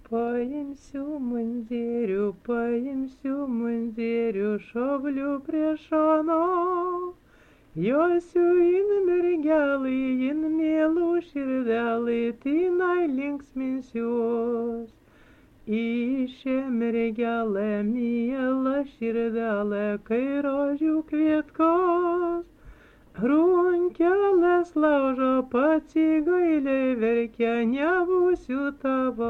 Paimsiu šoblių prie šono, josiu in mergelai, in mielų širdelai, tinai linksminsiuos. Išė mergelė, miela širdelė, kai rožių kvietkos, runkeles laužo, pasigailiai verkia, nebūsiu tavo.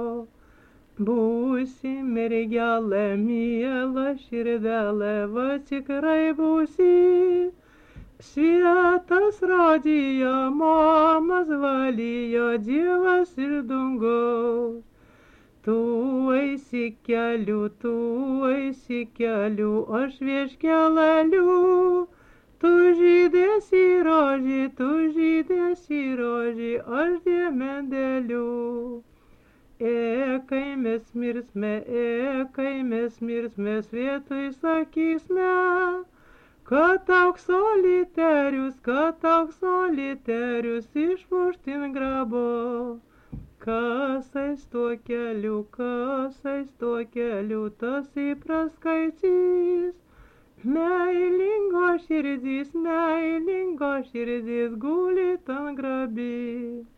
Būsi mergelė, miela širdelė, va tikrai būsi. Svietas radijo, mamas valijo, Dievas ir dangaus. Tu eisi keliu, aš vieškeleliu. Tu žydėsi rožį, aš diemendeliu. Kai mes mirsme, svietui sakysme, kad aukso literius išmuštin grabo. Kas eis tuo keliu, tas įpraskaitys. Meilingo širdis guli tan grabi.